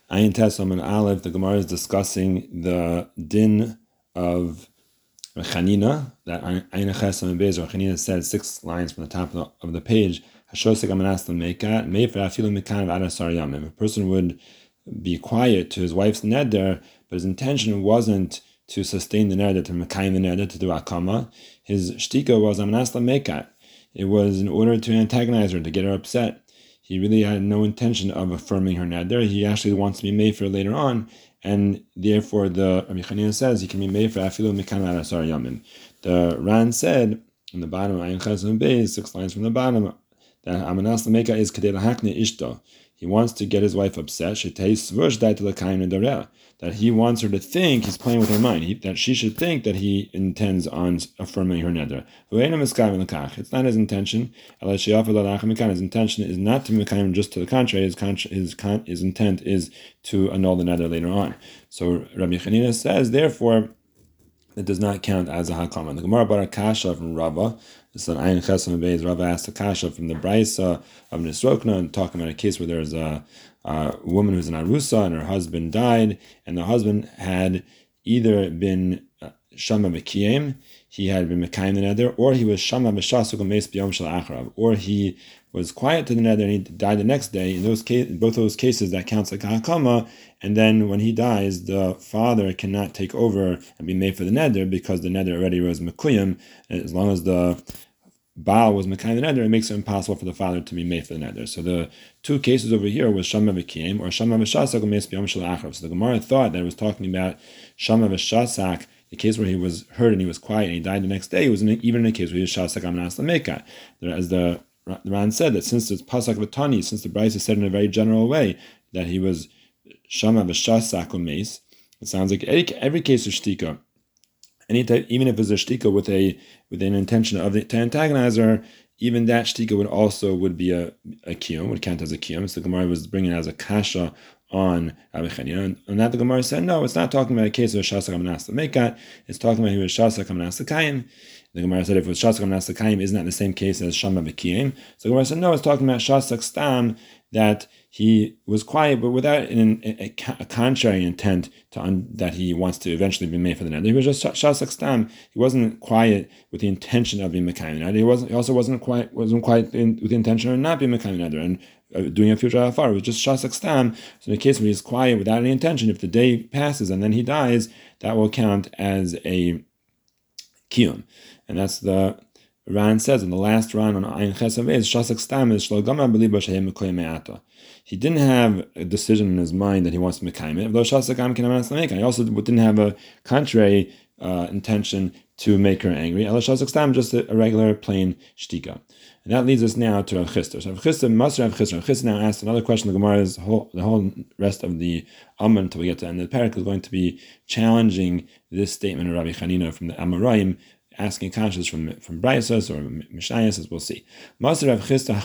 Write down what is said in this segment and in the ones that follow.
Ayin Tesam and Aleph, the Gemara is discussing the din of Chanina, that Ayin Chesam and Beis, or Chanina said 6 lines from the top of the page, Hashosek Amanas Mekat, Mefer Afilu Mekan of Adasar Yamim. If a person would be quiet to his wife's neder, but his intention wasn't to sustain the neder, to Mekayim the neder, to do Akama, his shtika was Amanas Mekat. It was in order to antagonize her, to get her upset. He really had no intention of affirming her neder. He actually wants to be mefer later on, and therefore the Rabbi Chanina says he can be mefer afilu mikan adasar yamim. The Ran said in the bottom of Ayin Chesam Beis, 6 lines from the bottom, that Amanas Lameka is kadei lahakne ishto. He wants to get his wife upset. That he wants her to think he's playing with her mind. That she should think that he intends on affirming her neder. It's not his intention. His intention is not to mekayim, just to the contrary. His intent is to annul the neder later on. So Rabbi Chanina says, therefore, it does not count as a hakama. The Gemara brought a kasha from Rava. This is an Ayin Chesam Beis. Rava asked a kasha from the Braisa of Nisrokna, and talking about a case where there's a woman who's an arusa and her husband died, and the husband had either been shama b'kiyem, he had been mekayim the neder, or he was shama b'shasuk u'meis b'yom shel acharav, or he was quiet to the neder and he died the next day. In both those cases, that counts like a hakama. And then when he dies, the father cannot take over and be made for the neder, because the neder already was mekuyim. As long as the Baal was mekayim the neder, it makes it impossible for the father to be made for the neder. So the 2 cases over here was shama v'kiyem or shama v'shasak u'meis b'yom shel acharav. So the Gemara thought that it was talking about shama v'shasak, the case where he was heard and he was quiet and he died the next day. It was even in a case where he was shasak amanas lameka. As the Ran said, that since it's pasak v'tani, since the Braisa said in a very general way that he was shama v'shasak u'meis, it sounds like every case of shtika, even if it's a shtika with an intention to antagonize her, even that shtika would be a kiyum, would count as a kiyum. So the Gemara was bringing it as a kasha on Rabbi Chanina, and that the Gemara said, no, it's not talking about a case of shasak amanas mekat. It's talking about he was shasak amanas kayim. The Gemara said if it was shasak amanas kayim, isn't that the same case as shama b'kiyim? So the Gemara said, no, it's talking about shasak stam, that he was quiet, but without a contrary intent that he wants to eventually be made for the neder. He was just shasak stam. He wasn't quiet with the intention of being mekayim neder. He also wasn't quiet with the intention of not being mekayim neder and doing a future afar. It was just shasak stam. So in the case where he's quiet without any intention, if the day passes and then he dies, that will count as a kiyum, and that's the Ran says in the last Ran on Ayin Chesam Beis, shasak stam is shlogama b'libo shehem mekayim me'ata. He didn't have a decision in his mind that he wants to mekayim it. He also didn't have a contrary intention to make her angry. Shasak stam, just a regular plain shtika. And that leads us now to Rav Chisda. So Rav Chisda now asked another question. The Gemara is the whole rest of the Amman until we get to the end of the parak is going to be challenging this statement of Rabbi Chanina from the Amoraim, asking conscious from Braisas or Mishayas, as we'll see. There's a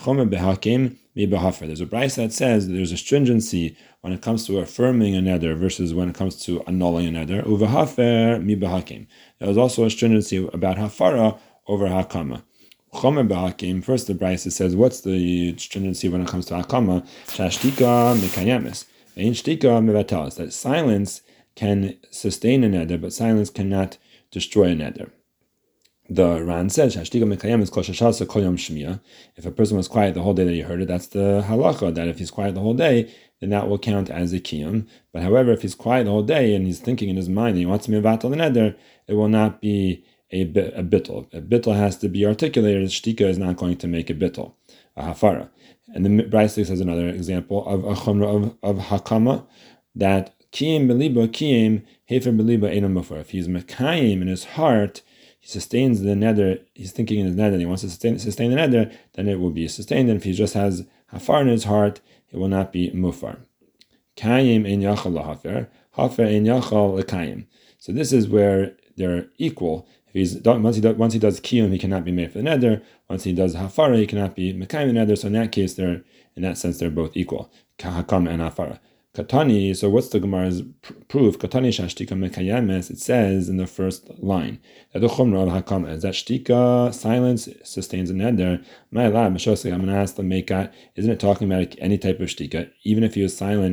Braisa that says that there's a stringency when it comes to affirming a neder versus when it comes to annulling a neder. Uvahafer mi behakim. There was also a stringency about hafara over hakama. Chomer behakim. First, the Braisa says, what's the stringency when it comes to hakama? Shashtika mekayemes. Ein shtika mevatalas. That silence can sustain a neder, but silence cannot destroy a neder. The Ran says, "Shashtika mekayem is kol shashasa kol yom shmiya." If a person was quiet the whole day that he heard it, that's the halacha. That if he's quiet the whole day, then that will count as a kiyum. But however, if he's quiet the whole day and he's thinking in his mind and he wants to mevatel the neder, it will not be a bittul. A bittul has to be articulated. Shtika is not going to make a bittul, a hafara. And the Braisa says another example of a chumra of hakama, that kiyim beliba kiyim hefer beliba einam mufar. If he's mekayim in his heart, he sustains the neder, he's thinking in his neder, he wants to sustain the neder, then it will be sustained. And if he just has hafar in his heart, it will not be mufar. Kayim ein yachal lahafer, hafer ein yachal lekayim. So this is where they're equal. If once he does kiyum, he cannot be made for the neder. Once he does hafara, he cannot be mekayim the neder. So in that case, in that sense, they're both equal. Kahakam and hafara. Katani, so what's the Gemara's proof? Katani shashtika mekayames, it says in the first line that the chumra of hakam is that shtika, silence, sustains a neder. I'm going to ask the mekat, isn't it talking about any type of shtika? Even if he was silent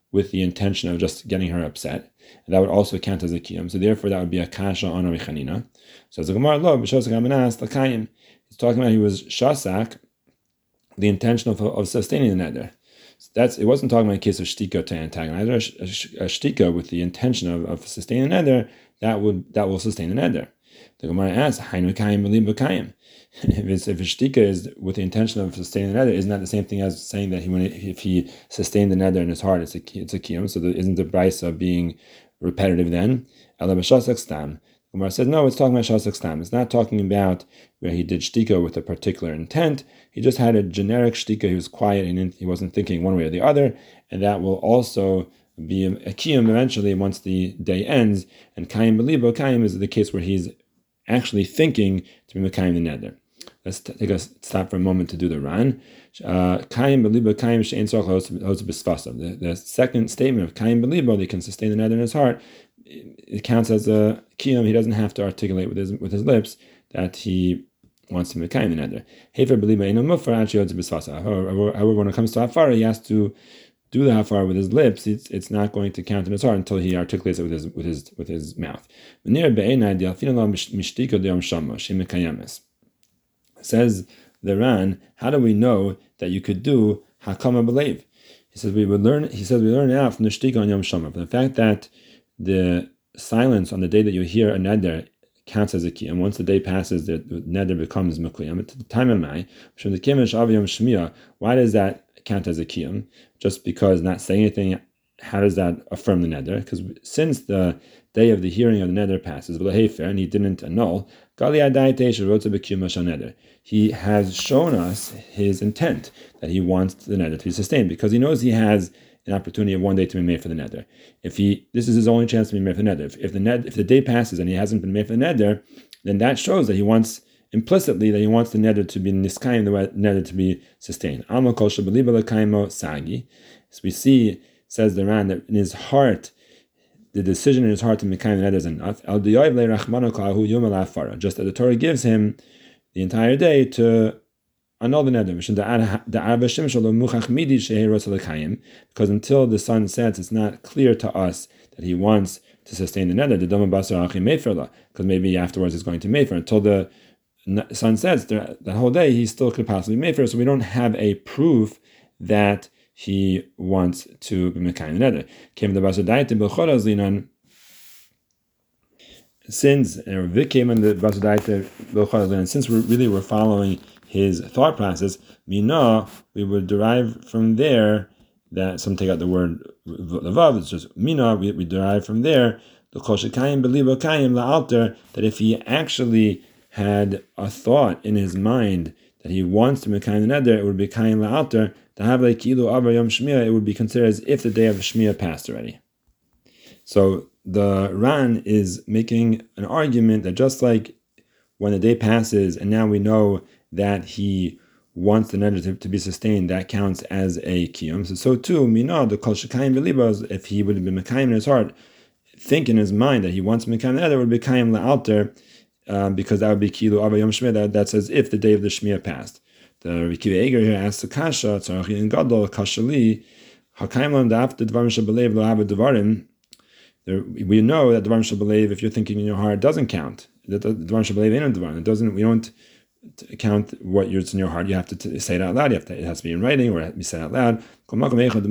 with the intention of just getting her upset. And that would also count as a kiyum. So therefore, that would be a kasha on Rabbi Chanina. So as the Gemara lo b'shosak hamanas l'kayim, he's talking about he was shasak, the intention of sustaining the neder. So it wasn't talking about a case of shtika to antagonize, a shtika with the intention of sustaining the neder, that will sustain the neder. The Gemara asks, Hainu kayim b'li b'kayim. If a shtika is with the intention of sustaining the neder, isn't that the same thing as saying that if he sustained the neder in his heart, it's a kiyum? So isn't the brisa being repetitive then? Ela b'shasak stam. Gemara says, no, it's talking about shasak stam. It's not talking about where he did shtika with a particular intent. He just had a generic shtika. He was quiet and he wasn't thinking one way or the other, and that will also be a kiyum eventually once the day ends. And kayim b'libo kayim is the case where he's actually thinking to be mekayim the neder. Let's take a stop for a moment to do the Ran. Kayim b'libo kayim she'en tzorach hos b'sfasav. The second statement of kayim b'libo, they can sustain the neder in his heart. It counts as a kiyum. He doesn't have to articulate with his lips that he wants to mekayim the neder. Hefer b'libo eino mufar actually hos b'sfasav. However, when it comes to hafara, he has to do the hafar with his lips. It's not going to count in his heart until he articulates it with his mouth. Says the Ran, how do we know that you could do hakama b'leiv? He says we learn it out from the shtika on Yom Shama, from the fact that the silence on the day that you hear a neder counts as a kiyum. Once the day passes, the neder becomes mekuyam. At the time of Mai, why does that count as a kiyum? Just because not saying anything, how does that affirm the neder? Because since the day of the hearing of the neder passes, and he didn't annul, he has shown us his intent that he wants the neder to be sustained, because he knows he has an opportunity of one day to be made for the neder. This is his only chance to be made for the neder. If the day passes and he hasn't been made for the neder, then that shows that he wants implicitly that he wants the neder to be niskayim, the neder to be sustained. So we see, says the Ran, that in his heart, the decision in his heart to mekayim the neder is enough. Just that the Torah gives him the entire day to annul the neder. Because until the sun sets, it's not clear to us that he wants to sustain the neder. Because maybe afterwards he's going to mefer. Until the sun sets, that whole day he still could possibly mefer. So we don't have a proof that he wants to be mekayim the neder. Since Vik came in the Basadaita, since we're following his thought process, Mina, we would derive from there that some take out the word Lavav, it's just Mina, we derive from there the Koshikayim Belibokayim La'alter, that if he actually had a thought in his mind that he wants to mekayim the neder, it would be Kayim La'alter, to have like Kilu Abar Yom Shmiya, it would be considered as if the day of Shmiya passed already. So the Ran is making an argument that just like when the day passes and now we know that he wants the neder to be sustained, that counts as a kiyum. So too, Mina, the Kol Shekayim B'Libos, if he would have been mekayim in his heart, think in his mind that he wants to mekayim the neder, would be kayim la'alter, because that would be Kilu Abar Yom Shmiya, that's as if the day of the Shmiya passed. The Rabbi Kiva Eger here asks the kasha, Tzarach in Gadol, Kashali, Hakayim Lam Daf, the Dvarim Shabalev, Lo Hava Dvarim. We know that Dvarim Shabalev, if you're thinking in your heart, doesn't count. That Dvarim Shabalev ain't Dvarim. It doesn't. We don't count what it's in your heart. You have to say it out loud. It has to be in writing or it has to be said out loud. But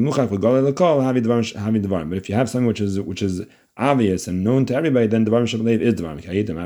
if you have something which is obvious and known to everybody, then Dvarim Shabalev is Dvarim.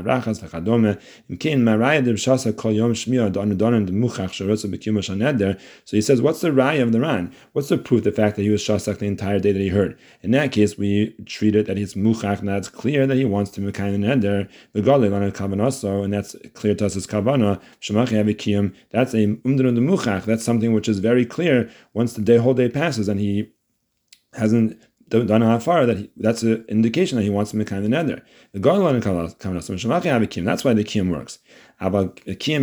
So he says, what's the raya of the Ran? What's the proof? The fact that he was shasak the entire day that he heard. In that case, we treat it that he's muchach, and that's clear that he wants to mekayim the neder. And that's clear to us as kavana. That's a umdun de muchach. That's something which is very clear once the whole day passes and he hasn't done a hafara, that's an indication that he wants to mekayim the neder. The gadol that's why the kiyum works. Rabbi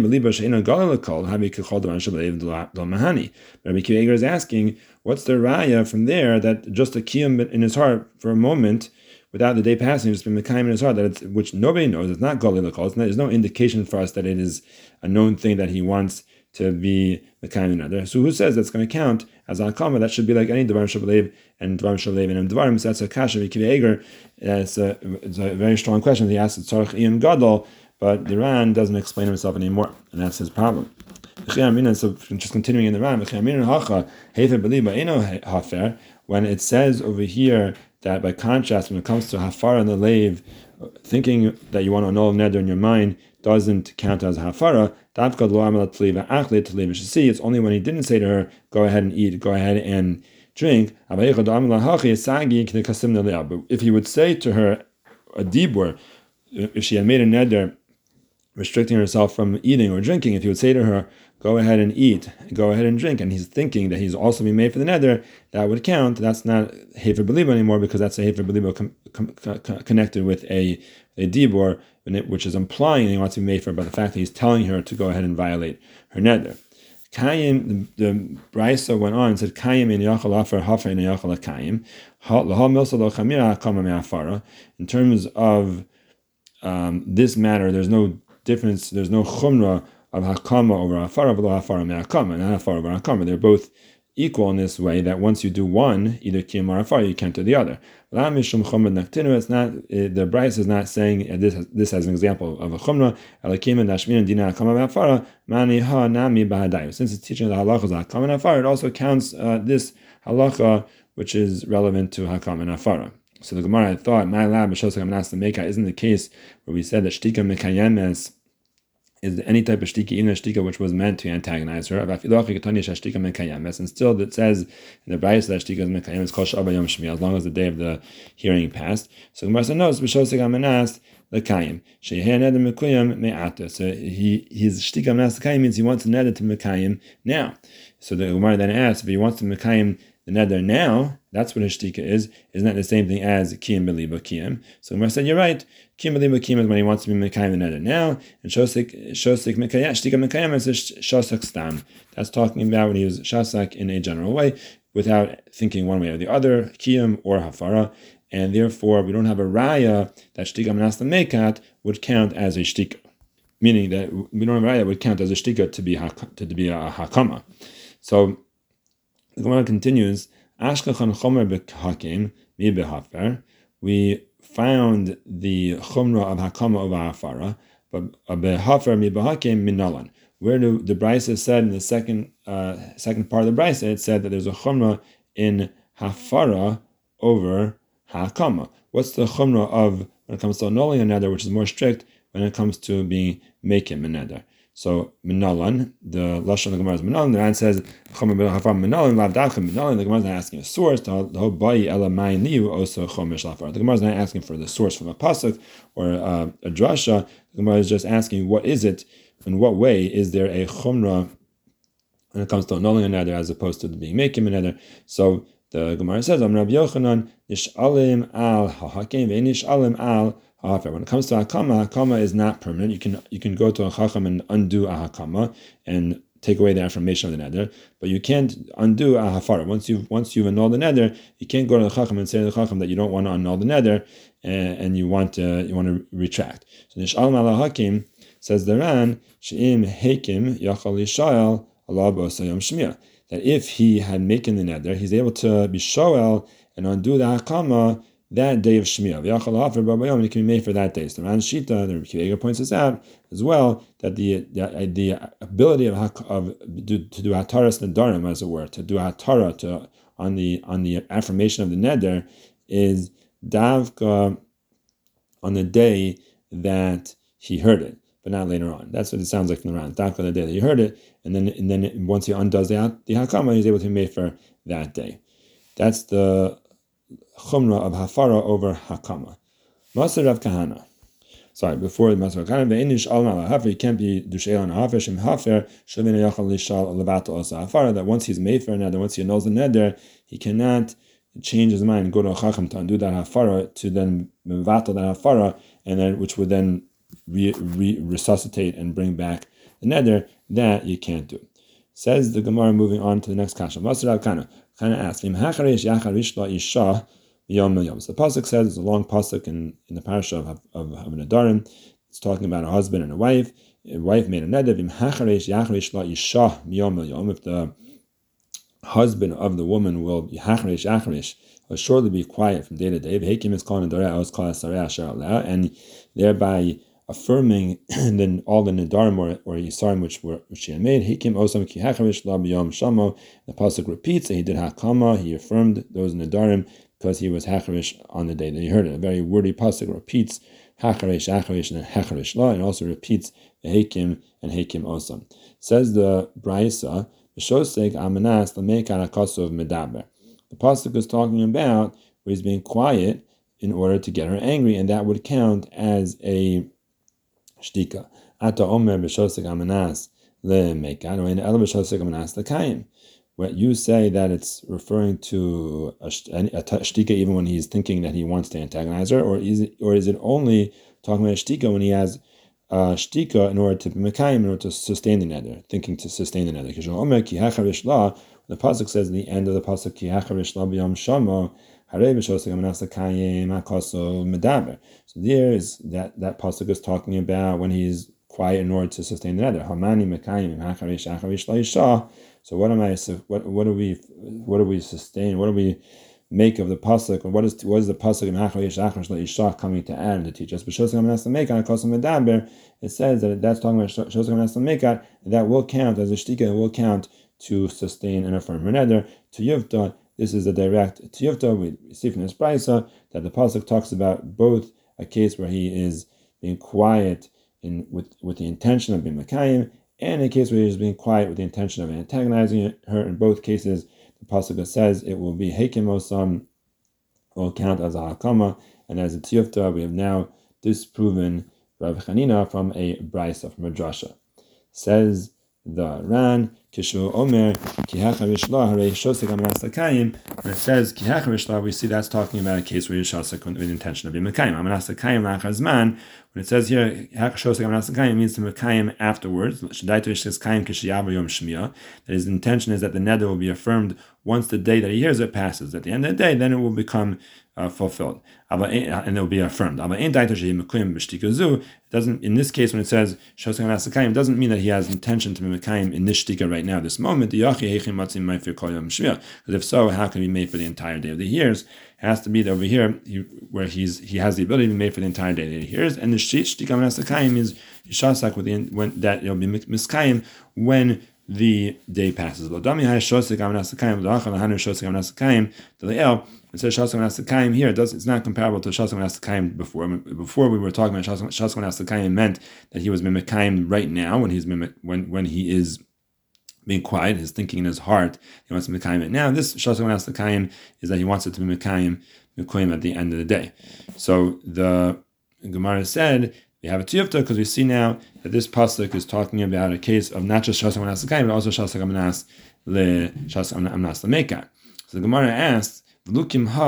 Kiva Eger is asking, what's the raya from there that just a kiyum in his heart for a moment, without the day passing, just been mekayim in his heart, which nobody knows, it's not gadol l'kol, there's no indication for us that it is a known thing that he wants to be Mekayim Neder. So who says that's going to count as a Hakama? That should be like any Dvarim Shabalev and Dvarim Shabalev and Dvarim. So that's a Kasha V'Kivi Eger. It's a very strong question. He asks Tzarech Iyun Gadol, but the Ran doesn't explain himself anymore, and that's his problem. So just continuing in the Ran, when it says over here that by contrast, when it comes to Hafara and the Leiv, thinking that you want to annul Neder in your mind doesn't count as Hafara. It's only when he didn't say to her, go ahead and eat, go ahead and drink. But if he would say to her a dibur, if she had made a Neder restricting herself from eating or drinking, if he would say to her, go ahead and eat, go ahead and drink, and he's thinking that he's also being made for the neder, that would count. That's not Hefer Beliba anymore, because that's a Hefer Beliba connected with a dibor, which is implying that he wants to be made for by the fact that he's telling her to go ahead and violate her neder. Kayim, the Brisa went on and said, Kayim in Yachal Afar, Hafer in Yachal Kayim, Laha Milsa Lo Chamira Hakama Me'afara. In terms of this matter, there's no difference, there's no chumrah of hakama over hafara, but hafara me'akama, not hafara over hakama. They're both equal in this way, that once you do one, either kiyam or hafara, you can't do the other. It's not, the Bryce is not saying this as an example of a chumrah. Since it's teaching the halachas hakama and hafara, it also counts this halacha, which is relevant to hakama and hafara. So the Gemara thought, my lab isn't the case where we said that shtika mekayemes is any type of shtika, even a shtika which was meant to antagonize her. And still it says in the Brayos that shtika is mekayemes kol shava yom shmi, as long as the day of the hearing passed. So Gemara said, no, it's b'shosek amanas l'kayim. Sheyeh neder mekuyim me'ata. So his shtika amanas l'kayim means he wants to neder to mekayim now. So the Gemara then asks, if he wants to mekayim the neder now, that's what his shtika is. Isn't that the same thing as kiyam b'liba kiyam? So Gemara said, you're right. Kiyam b'liba kiyam is when he wants to be mekayim the neder now, and shosik mekayim, shtika mekayim is shosik stam. That's talking about when he was shasak in a general way, without thinking one way or the other, kiyam or hafara, and therefore we don't have a raya that shtika manas mekat would count as a shtika, meaning that we don't have a raya that would count as a shtika to be a hakama. So the Gemara continues, Ashkachan chomer b'hakim mi b'hafer. We found the chumrah of hakama over hafara, but b'hafer mi b'hakim minalan. Where the Brisa said in the second part of the Brisa, it said that there's a chumrah in hafara over hakama. What's the chumrah of when it comes to annulling a neder, which is more strict when it comes to being making a neder? So minalan, the lashon of the Gemara is minalan. The Ran says chomer b'hafar minalan lav dafka minalan. The Gemara is not asking a source. The whole bayi ela mayin liu also chomer shlafar. The Gemara is not asking for the source from a pasuk or a drasha. The Gemara is just asking, what is it? In what way is there a chumrah when it comes to annulling a neder as opposed to being making a neder? So the Gemara says, Am Rabbi Yochanan nishalim al hahakim ve'nishalim al. When it comes to hakama is not permanent. You can go to a chacham and undo a hakama and take away the affirmation of the neder, but you can't undo a hafara. Once you've annulled the neder, you can't go to the chacham and say to the chacham that you don't want to annul the neder and you want to retract. So nishal al hakim says the Ran she'im hekim yachal yishayal Allah b'osayom shmir, that if he had making the neder, he's able to be shoel and undo the hakama that day of Shmiyah. And it can be made for that day. So Ran Shita, the Rebbe Kiva points this out as well, that the ability to do hataras nedarim, as it were, to do hatara on the affirmation of the neder is davka on the day that he heard it, but not later on. That's what it sounds like from the Ran. Davka on the day that he heard it, and then once he undoes the hakama, he's able to be made for that day. That's the chumrah of hafara over hakama. Maser Rav Kahana. Sorry, before the Maser Rav Kahana, ve'inish al hafer, you can't be dushel on a hafer, shem hafer, shavina yachal lishal levato osa hafara, that once he's made for a neder, once he knows the neder, he cannot change his mind and go to a chacham to undo that hafara, to then mevato that hafara, and then which would then resuscitate and bring back the neder. That you can't do. Says the Gemara, moving on to the next kasha. Maser Rav Kahana asks him, so the pasuk says, it's a long pasuk in the parasha of Nedarim. It's talking about a husband and a wife, wife made a neder, if the husband of the woman will be will surely be quiet from day to day, and thereby affirming then all the nedarim or yisarim which she had made. The pasuk repeats that he did hakama, he affirmed those nedarim because he was hacharish on the day that he heard it. A very wordy pasuk repeats hacharish, and then hacharish la, and also repeats hekim and hekim osam. Says the Braisa, the pasuk is talking about where he's being quiet in order to get her angry, and that would count as a shtika. Ata omer b'shosek amanas lemekan, or in el b'shosek amanas lekayim. What you say that it's referring to a shtika even when he's thinking that he wants to antagonize her, or is it only talking about a shtika when he has shtika in order to mekayim, in order to sustain the neder, thinking to sustain the neder? The pasuk says at the end of the pasuk, ki hacharish la b'yom shamo, harei b'shosek amanas lekayim akaso medaber. So there is that pasuk is talking about when he's quiet in order to sustain the neder. Hamani mekayim hacharish la isha. So what do we sustain? What do we make of the pasuk? Or what is the pasuk in hacharish la isha coming to add and to teach us? But shosek amanas lemekat akaso medaber. It says that that's talking about shosek amanas lemekat, and that will count as a shtika. It will count to sustain and affirm her neder. To Yuvta, this is a direct to Yuvta. We see from this Braisa that the pasuk talks about both a case where he is being quiet with the intention of being mekayim, and a case where he is being quiet with the intention of antagonizing her. In both cases, the pasuk says it will be hekim osam, will count as a hakama, and as a tiyufta, we have now disproven Rav Chanina from a Braisa, from a drasha. Says the Ran, Kishu Omer, Kihacharish La, Harei Shosek Amanas Lekayim. When it says Kihacharish La, we see that's talking about a case where you shosek with the intention of being Mekayim. Amanas Lekayim Lachazman. When it says here Shosek Amanas Lekayim, means to Mekayim afterwards. Shadaito says Kayim Kishiyav Yom Shmiyah. That his intention is that the neder will be affirmed once the day that he hears it passes. At the end of the day, then it will become fulfilled, and it will be affirmed. It doesn't, in this case, when it says Shosek Amanas Lekayim, it doesn't mean that he has intention to be Mekayim in this shtika right now, this moment. Because if so, how can it be made for the entire day of the years? It has to be over here where he has the ability to be made for the entire day that he hears, and the shtika Amanas Lekayim is Yishasak when that it'll be miskayim when the day passes. It says Shosek Amanas Lekayim here. It's not comparable to Shosek Amanas Lekayim before. Before we were talking about Shosek Amanas Lekayim meant that he was mimikayim right now when he is being quiet, his thinking in his heart, he wants to be mimikayim it now. This Shosek Amanas Lekayim is that he wants it to be mimikayim at the end of the day. So the Gemara said we have a tiyufta because we see now that this pasuk is talking about a case of not just Shosek Amanas Lekayim but also Shosek Amanas Lemekat. So the Gemara asks, why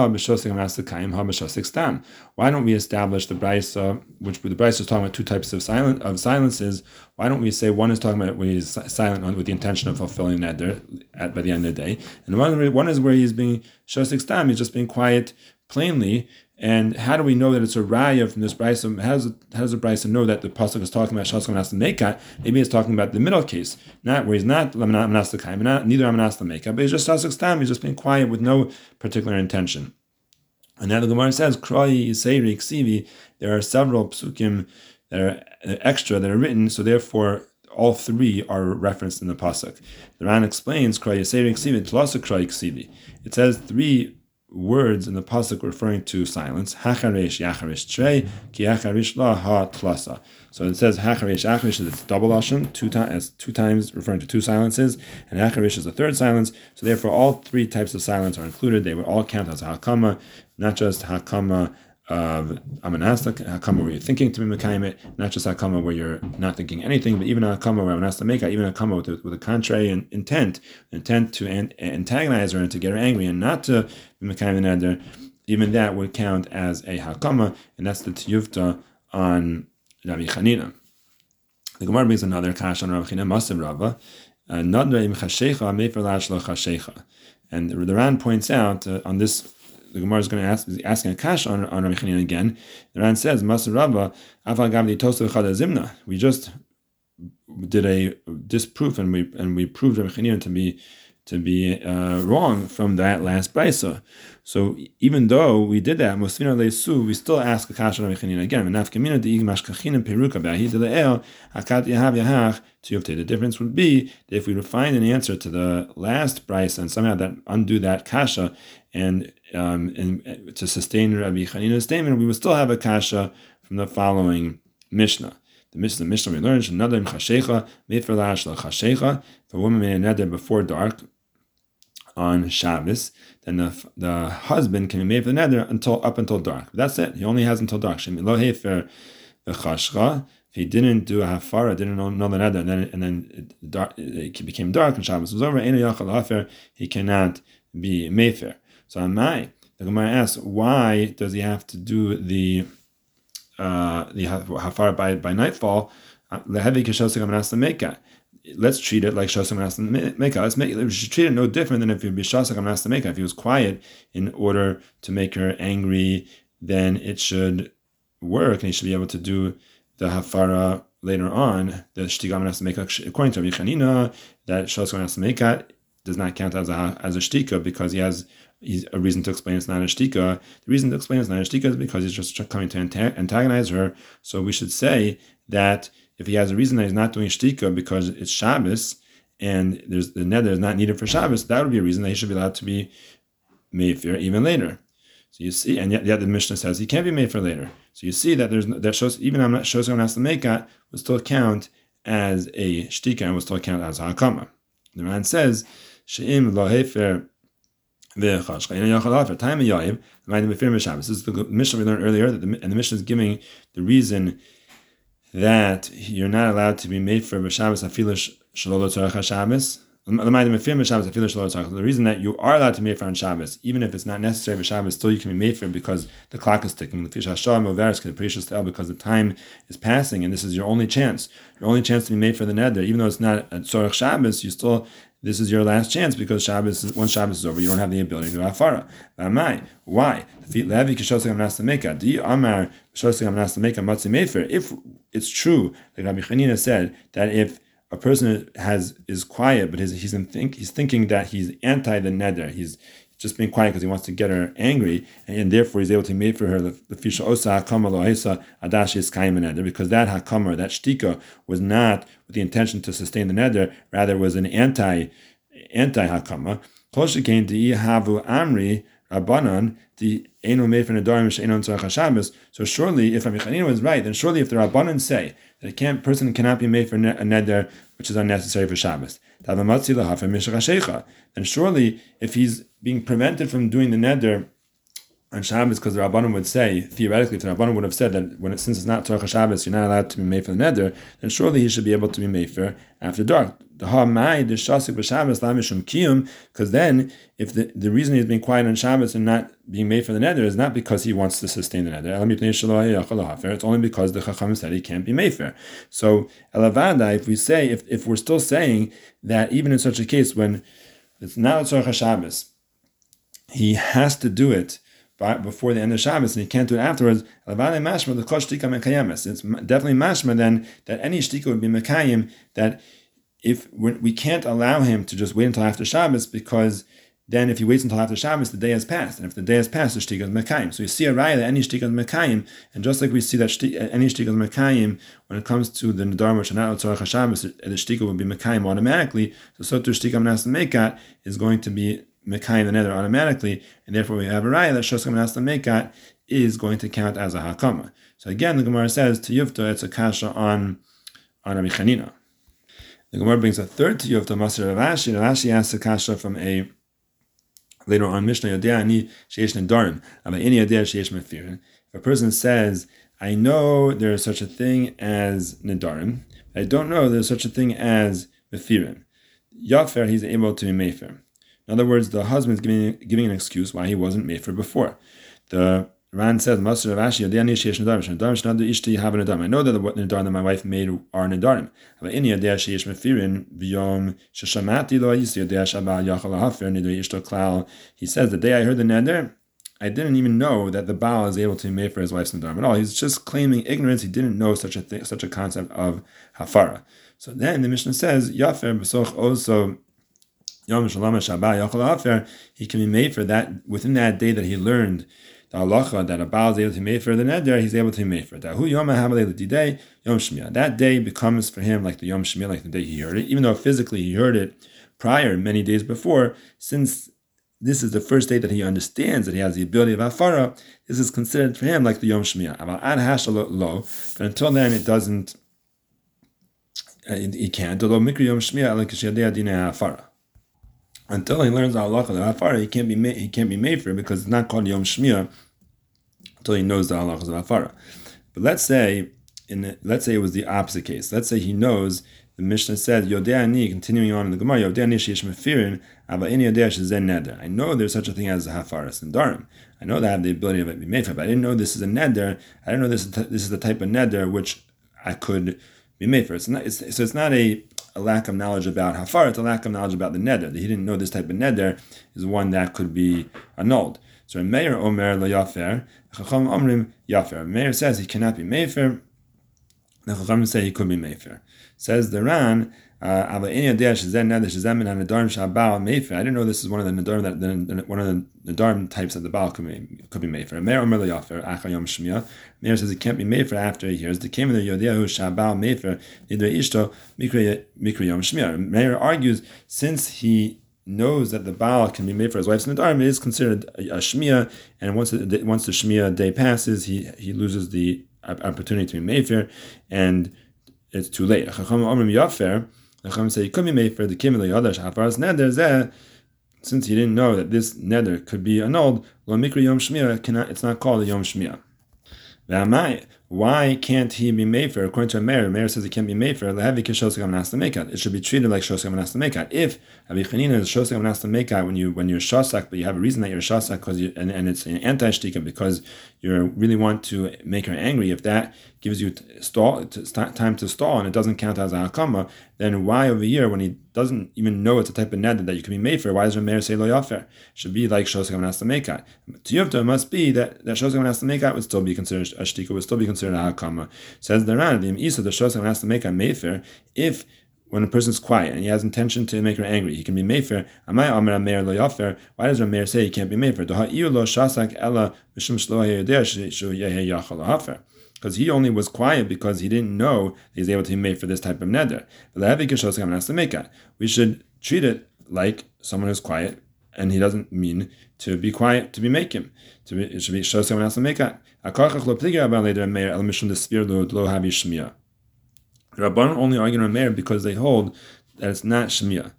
don't we establish the Braisa, which the Braisa is talking about two types of silences? Why don't we say one is talking about when he's silent with the intention of fulfilling that by the end of the day, and one is where he's being shosek stam, he's just being quiet plainly. And how do we know that it's a raya from this Braisa? How does the Braisa know that the pasuk is talking about Shosek Amanas Lemekat? Maybe it's talking about the middle case, not where he's not Amanas Lekayim, neither Amanas Lemekat, but he's just Shosek Stam. He's just being quiet with no particular intention. And now the Gemara says, Kroi Yiseri Ksivi. There are several psukim that are extra that are written, so therefore all three are referenced in the pasuk. The Ran explains Kroi Yiseri Ksivi Tlasa Kroi Ksivi. It says three words in the pasuk referring to silence. Hacharesh Yacharesh Trei Ki Hacharish La Ha Tlasa. So it says Hacharesh Acharish is its double lashon, two times referring to two silences, and Hacharish is the third silence. So therefore, all three types of silence are included. They would all count as hakama, not just hakama of Amanas Hakama where you're thinking to be mekayim it, not just Hakama where you're not thinking anything, but even Hakama where Amanas Lemekat, even Hakama with a contrary intent to antagonize her and to get her angry and not to be mekayim the neder, even that would count as a Hakama, and that's the tiyufta on Rabbi Chanina. The Gemara brings another kash on Rabbi Chanina, Masav Rava, Nadra im chashecha mefer lashla chashecha, and the Ran points out on this. The Gemara is going to asking a kash on Rabbi Chanina again. The Ran says, "Maser Rava, afal gavli tosa v'chada zimna." We just did a disproof, and we proved Rabbi Chanina to be wrong from that last brisa. So even though we did that, we still ask a kasha Rabbi Chanina again. The difference would be that if we would find an answer to the last brisa and somehow that undo that kasha and to sustain Rabbi Chanina's statement, we would still have a kasha from the following Mishnah. The Mishnah we learned, if a woman made a neder before dark on Shabbos, then the husband can be made for the neder up until dark. That's it. He only has until dark. If he didn't do a hafara, didn't know the neder, and then it became dark and Shabbos was over, he cannot be mefer. So the Gemara asks, why does he have to do the hafar by nightfall? Let's treat it like Shosam Manasta Meka. We should treat it no different than if you'd be Shosam Manasta Meka. If he was quiet in order to make her angry, then it should work, and he should be able to do the hafara later on. The Shtiga Manasta Meka, according to Rabbi Chanina, that Shosam Manasta Meka does not count as a shtika because he's a reason to explain it's not a shtika. The reason to explain it's not a shtika is because he's just coming to antagonize her. So we should say that if he has a reason that he's not doing shtika because it's Shabbos and the neder is not needed for Shabbos, that would be a reason that he should be allowed to be made for even later. So you see, and yet the Mishnah says he can't be made for later. So you see that that shows even I'm not shosam Manasta Meka will still count as a shtika and will still count as a hakama. The man says she'im lo hefer. This is the Mishnah we learned earlier, and the Mishnah is giving the reason that you're not allowed to be made for Shabbos afilu shalol tzarech Shabbos. The reason that you are allowed to be made for on Shabbos, even if it's not necessary for Shabbos, still you can be made for because the clock is ticking. Because the time is passing, and this is your only chance. Your only chance to be made for the neder, even though it's not a tzorech Shabbos, you still. This is your last chance because once Shabbos is over, you don't have the ability to do hafara. Why? If it's true, like Rabbi Chanina said, that if a person is quiet, but he's thinking that he's anti the neder, he's just being quiet because he wants to get her angry, and therefore he's able to make for her the fisha osa hakama lo hesa adash is kaim neder, because that hakama, that shtika, was not with the intention to sustain the neder, rather was an anti hakama. Kol shekain di havu amri rabbanan the eno made for nedarim she'enon tzarech Shabbos. So surely, if Rabbi Chanina was right, then surely if the rabbanan say that a person cannot be made for a neder which is unnecessary for Shabbos, then surely if he's being prevented from doing the neder on Shabbos, because the Rabbanim would say, theoretically, if the Rabbanim would have said that since it's not Tzorech Shabbos, you're not allowed to be made for the neder, then surely he should be able to be made for after dark. Because then, if the reason he's being quiet on Shabbos and not being made for the neder is not because he wants to sustain the neder, it's only because the Chacham said he can't be made for. So, Elavada, if we say, if we're still saying that even in such a case when it's not Tzorech Shabbos, he has to do it before the end of Shabbos, and he can't do it afterwards. It's definitely mashma then that any shtika would be mekayim, that if we can't allow him to just wait until after Shabbos, because then if he waits until after Shabbos, the day has passed, and if the day has passed, the shtika is mekayim. So you see a raya that any shtika is mekayim, and just like we see that any shtika is mekayim when it comes to the nedarim which are not tzorech Shabbos, the shtika will be mekayim automatically. So too shtika manasta mekat is going to be mekayim the neder automatically, and therefore we have a raya that shosam manasta mekat is going to count as a hakama. So again, the Gemara says to Yufta it's a kasha on Rabbi Chanina. The Gemara brings a third to Yufta, Masir Rav Ashi. Rav Ashi asks a kasha from a later on Mishnah Yodea Ani Sheish Nedarim. Any Yodea Sheish Mefirin. If a person says, I know there is such a thing as Nedarim, I don't know there's such a thing as Mefirin. Yafer, he's able to be Mefer. In other words, the husband is giving an excuse why he wasn't made for before. The Ran says, I know that the nedarim that my wife made are nedarim. He says, the day I heard the neder, I didn't even know that the Baal is able to be made for his wife's nedarim at all. He's just claiming ignorance. He didn't know such a concept of hafara. So then the Mishnah says, Yafer b'soch also Yom Shalom Shabbat Yochel Hafer, he can be made for that within that day that he learned the halacha that a Baal is able to be made for the neder, he's able to be made for it. That day becomes for him like the Yom Shmiya, like the day he heard it, even though physically he heard it prior, many days before. Since this is the first day that he understands that he has the ability of Hafara, this is considered for him like the Yom Shmiya. But until then, it doesn't. He can't. Until he learns the halacha of hafara, he can't be made for it because it's not called Yom Shmiya until he knows the halachas of hafara. But let's say it was the opposite case. Let's say he knows. The Mishnah says, Yodei ani, continuing on in the Gemara, Yodei ani sheish mefirin, aba ini yodei shezen neder. I know there's such a thing as a hafaras and darim. I know that I have the ability of it to be made for, but I didn't know this is a neder. I didn't know this is the type of neder which I could be made for. It's not a lack of knowledge about hafar, it's a lack of knowledge about the neder. That he didn't know this type of neder is one that could be annulled. So Meir Omer lo yafer, Chacham Omrim yafer. Meir says he cannot be mefer. The Chacham say he could be mefer. Says the Ran, I didn't know this is one of the nedarim one of the nedarim types that the Baal could be made for. Meir Omer lo yafer, Achar Yom Shmiya. Meir says he can't be made for after he hears the came of the Yodehu Shabal Mefer Nidre Ishto Mikra Yom Shmiya. Meir argues since he knows that the Baal can be made for his wife's nedarim, it is considered a shmiya, and once the shmiya day passes, he loses the opportunity to be made for, and it's too late. Chacham Omrim Yafer. Chacham say he could be made for the Kimel Yadash Hafaras Neder Zeh. Since he didn't know that this neder could be annulled, Lo Mikra Yom Shmiya it's not called a Yom Shmiya. Why can't he be made for? According to Meir, Meir says he can't be made for. It should be treated like Shosek Manas Mekat. If Abi Chanina is Shosek Manas Mekat when you're Shosak, but you have a reason that you're Shosak because and it's an anti-shtika because you really want to make her angry. If that gives you time to stall and it doesn't count as a hakama, then why over here when he doesn't even know it's a type of neder that you can be made for? Why does Meir say lo yafer? Should be like Shosek Manas Mekat. To Yuvta, it must be that Shosek Manas Mekat would still be considered a shtika, would still be considered a hakama. Says the Ran, the Isa, the Shosek Manas Mekat mefer, if when a person's quiet and he has intention to make her angry, he can be mefer. Amai Amar Meir lo yafer. Why does Meir say he can't be mefer? Because he only was quiet because he didn't know he was able to be made for this type of neder. We should treat it like someone who's quiet, and he doesn't mean to be quiet to be making. It should be show someone else to make it. The Rabbanan only argue on Meir because they hold that it's not shmiya.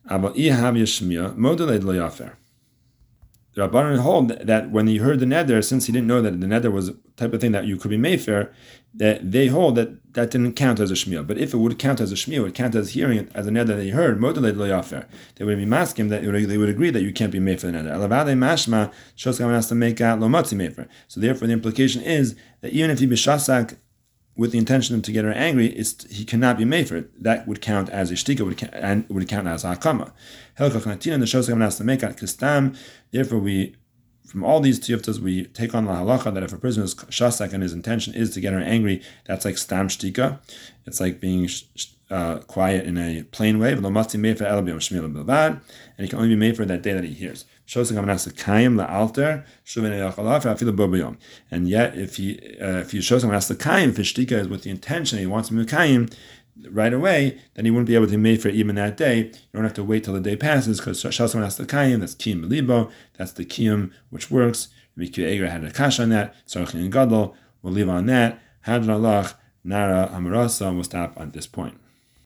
The Rabbanan hold that when he heard the neder, since he didn't know that the neder was a type of thing that you could be made for, that they hold that didn't count as a shmiya. But if it would count as a shmiya, it would count as hearing it as a neder that he heard. They would be masking that they would agree that you can't be made for the neder. So therefore, the implication is that even if he be shasak with the intention to get her angry, he cannot be made for it. That would count as a shtika, would count as a hakama. Therefore, from all these tiyuftas, we take on the halacha that if a person is shasak and his intention is to get her angry, that's like stam shtika. It's like being quiet in a plain way. And he can only be made for that day that he hears. And yet, if he shows someone else the kaim, if his shtika is with the intention he wants to be kaim right away, then he wouldn't be able to be made for it even that day. You don't have to wait till the day passes because shows someone else the kaim, that's kiyum belibo, that's the kiyum which works. Rabbi Eger had a kash on that. Sarachin and Gadol, we'll leave on that. Hadran Allah, Nara Amarasa, we'll stop at this point.